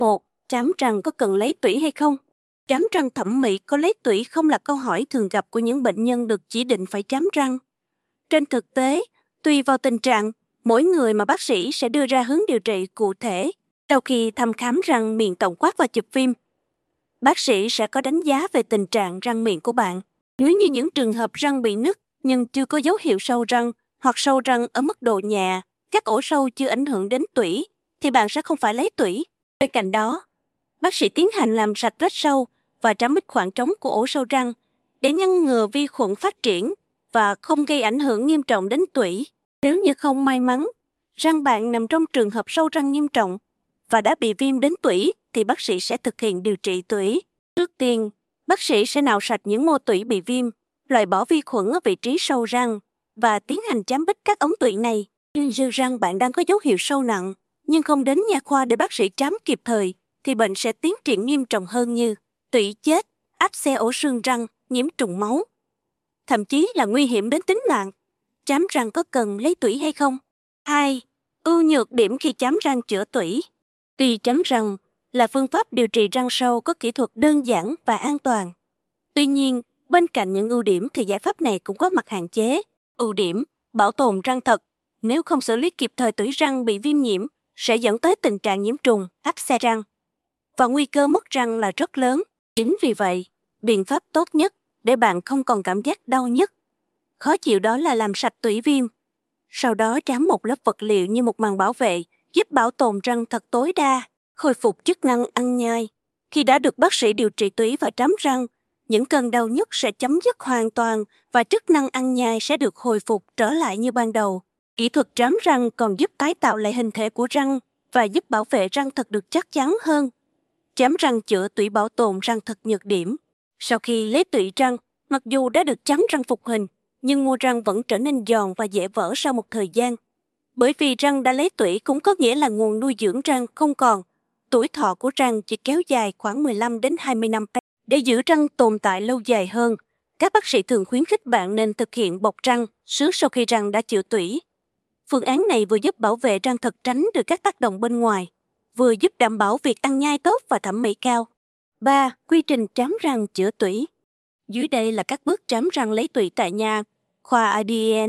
1. Trám răng có cần lấy tủy hay không? Trám răng thẩm mỹ có lấy tủy không là câu hỏi thường gặp của những bệnh nhân được chỉ định phải trám răng. Trên thực tế, tùy vào tình trạng, mỗi người mà bác sĩ sẽ đưa ra hướng điều trị cụ thể. Sau khi thăm khám răng miệng tổng quát và chụp phim, bác sĩ sẽ có đánh giá về tình trạng răng miệng của bạn. Nếu như những trường hợp răng bị nứt nhưng chưa có dấu hiệu sâu răng hoặc sâu răng ở mức độ nhẹ, các ổ sâu chưa ảnh hưởng đến tủy, thì bạn sẽ không phải lấy tủy. Bên cạnh đó, bác sĩ tiến hành làm sạch vết sâu và trám ít khoảng trống của ổ sâu răng để ngăn ngừa vi khuẩn phát triển và không gây ảnh hưởng nghiêm trọng đến tủy. Nếu như không may mắn, răng bạn nằm trong trường hợp sâu răng nghiêm trọng và đã bị viêm đến tủy thì bác sĩ sẽ thực hiện điều trị tủy. Trước tiên, bác sĩ sẽ nạo sạch những mô tủy bị viêm, loại bỏ vi khuẩn ở vị trí sâu răng và tiến hành trám bít các ống tủy này. Nếu răng bạn đang có dấu hiệu sâu nặng nhưng không đến nha khoa để bác sĩ trám kịp thời, thì bệnh sẽ tiến triển nghiêm trọng hơn như tủy chết, áp xe ổ xương răng, nhiễm trùng máu, thậm chí là nguy hiểm đến tính mạng. Trám răng có cần lấy tủy hay không? 2. Ưu nhược điểm khi trám răng chữa tủy. Tuy trám răng là phương pháp điều trị răng sâu có kỹ thuật đơn giản và an toàn. Tuy nhiên, bên cạnh những ưu điểm thì giải pháp này cũng có mặt hạn chế. Ưu điểm, bảo tồn răng thật. Nếu không xử lý kịp thời tủy răng bị viêm nhiễm, sẽ dẫn tới tình trạng nhiễm trùng, áp xe răng. Và nguy cơ mất răng là rất lớn. Chính vì vậy, biện pháp tốt nhất để bạn không còn cảm giác đau nhức, khó chịu đó là làm sạch tủy viêm. Sau đó trám một lớp vật liệu như một màng bảo vệ, giúp bảo tồn răng thật tối đa, khôi phục chức năng ăn nhai. Khi đã được bác sĩ điều trị tủy và trám răng, những cơn đau nhức sẽ chấm dứt hoàn toàn và chức năng ăn nhai sẽ được hồi phục trở lại như ban đầu. Kỹ thuật trám răng còn giúp tái tạo lại hình thể của răng và giúp bảo vệ răng thật được chắc chắn hơn. Trám răng chữa tủy bảo tồn răng thật nhược điểm. Sau khi lấy tủy răng, mặc dù đã được trám răng phục hình, nhưng mô răng vẫn trở nên giòn và dễ vỡ sau một thời gian. Bởi vì răng đã lấy tủy cũng có nghĩa là nguồn nuôi dưỡng răng không còn. Tuổi thọ của răng chỉ kéo dài khoảng 15 đến 20 năm. Để giữ răng tồn tại lâu dài hơn, các bác sĩ thường khuyến khích bạn nên thực hiện bọc răng sớm sau khi răng đã chữa tủy. Phương án này vừa giúp bảo vệ răng thật tránh được các tác động bên ngoài, vừa giúp đảm bảo việc ăn nhai tốt và thẩm mỹ cao. 3. Quy trình trám răng chữa tủy. Dưới đây là các bước trám răng lấy tủy tại nhà khoa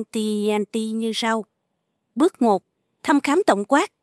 IDENT như sau. Bước 1. Thăm khám tổng quát.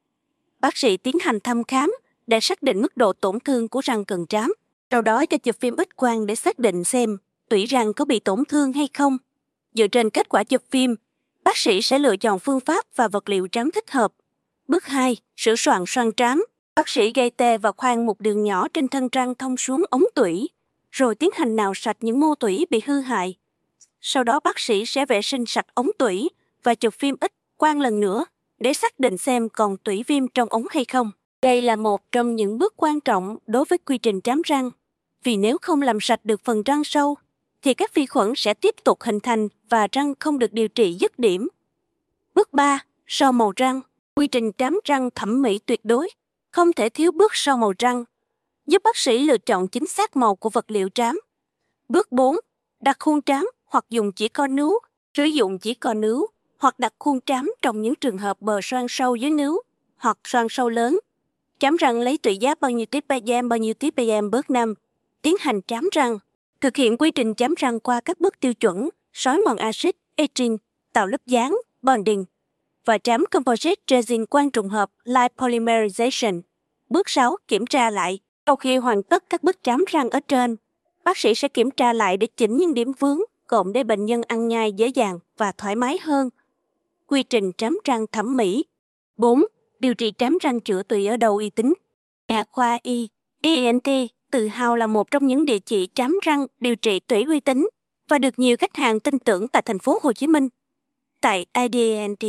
Bác sĩ tiến hành thăm khám để xác định mức độ tổn thương của răng cần trám. Sau đó cho chụp phim X quang để xác định xem tủy răng có bị tổn thương hay không. Dựa trên kết quả chụp phim, bác sĩ sẽ lựa chọn phương pháp và vật liệu trám thích hợp. Bước 2. Sửa soạn xoang trám. Bác sĩ gây tê và khoan một đường nhỏ trên thân răng thông xuống ống tủy, rồi tiến hành nạo sạch những mô tủy bị hư hại. Sau đó bác sĩ sẽ vệ sinh sạch ống tủy và chụp phim X quang lần nữa để xác định xem còn tủy viêm trong ống hay không. Đây là một trong những bước quan trọng đối với quy trình trám răng, vì nếu không làm sạch được phần răng sâu, thì các vi khuẩn sẽ tiếp tục hình thành và răng không được điều trị dứt điểm. Bước 3. So màu răng. Quy trình trám răng thẩm mỹ tuyệt đối, không thể thiếu bước so màu răng, giúp bác sĩ lựa chọn chính xác màu của vật liệu trám. Bước 4. Đặt khuôn trám hoặc dùng chỉ co nướu. Sử dụng chỉ co nướu hoặc đặt khuôn trám trong những trường hợp bờ xoang sâu dưới nướu hoặc xoang sâu lớn. Trám răng lấy tủy giáp bao nhiêu tiếp bao nhiêu tiếp. Bước 5. Tiến hành trám răng. Thực hiện quy trình trám răng qua các bước tiêu chuẩn: xói mòn axit, etching, tạo lớp dán, bonding và trám composite resin quang trùng hợp light polymerization. Bước 6. Kiểm tra lại. Sau khi hoàn tất các bước trám răng ở trên, bác sĩ sẽ kiểm tra lại để chỉnh những điểm vướng, cộm để bệnh nhân ăn nhai dễ dàng và thoải mái hơn. Quy trình trám răng thẩm mỹ. 4. Điều trị trám răng chữa tủy ở đâu uy tín. Nha khoa IDENT tự hào là một trong những địa chỉ trám răng điều trị tủy uy tín và được nhiều khách hàng tin tưởng tại thành phố Hồ Chí Minh. Tại IDENT,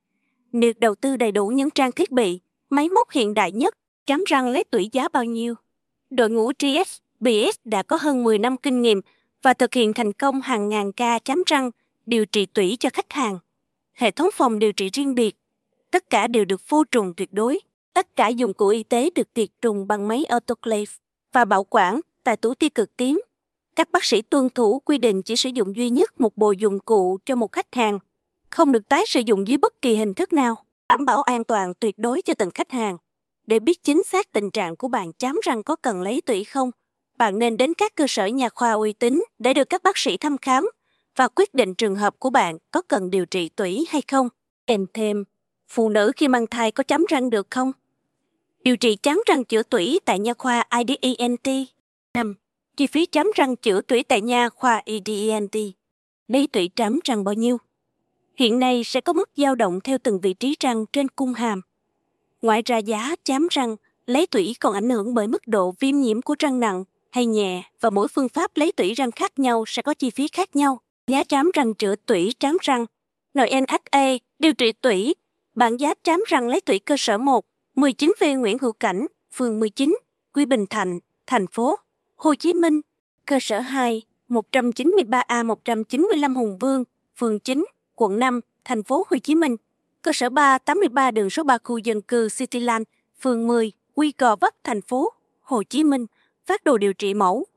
được đầu tư đầy đủ những trang thiết bị, máy móc hiện đại nhất. Trám răng lấy tủy giá bao nhiêu? Đội ngũ GSBS đã có hơn 10 năm kinh nghiệm và thực hiện thành công hàng ngàn ca trám răng điều trị tủy cho khách hàng. Hệ thống phòng điều trị riêng biệt, tất cả đều được vô trùng tuyệt đối. Tất cả dụng cụ y tế được tiệt trùng bằng máy autoclave và bảo quản tại tủ tia cực tím. Các bác sĩ tuân thủ quy định chỉ sử dụng duy nhất một bộ dụng cụ cho một khách hàng, không được tái sử dụng dưới bất kỳ hình thức nào, đảm bảo an toàn tuyệt đối cho từng khách hàng. Để biết chính xác tình trạng của bạn chám răng có cần lấy tủy không, bạn nên đến các cơ sở nha khoa uy tín để được các bác sĩ thăm khám và quyết định trường hợp của bạn có cần điều trị tủy hay không. Kèm thêm, phụ nữ khi mang thai có chám răng được không? Điều trị chám răng chữa tủy tại nha khoa IDENT. 5. Chi phí chám răng chữa tủy tại nha khoa IDENT. Lấy tủy chám răng bao nhiêu? Hiện nay sẽ có mức dao động theo từng vị trí răng trên cung hàm. Ngoài ra giá chám răng, lấy tủy còn ảnh hưởng bởi mức độ viêm nhiễm của răng nặng hay nhẹ và mỗi phương pháp lấy tủy răng khác nhau sẽ có chi phí khác nhau. Giá chám răng chữa tủy trám răng. NNHA điều trị tủy. Bảng giá trám răng lấy tủy cơ sở 1, 19V Nguyễn Hữu Cảnh, phường 19, Quy Bình Thạnh, thành phố Hồ Chí Minh. Cơ sở 2, 193A 195 Hùng Vương, phường 9, quận 5, thành phố Hồ Chí Minh. Cơ sở 3, 83 đường số 3 khu dân cư Cityland, phường 10, Quy Gò Vấp, thành phố Hồ Chí Minh. Phác đồ điều trị mẫu.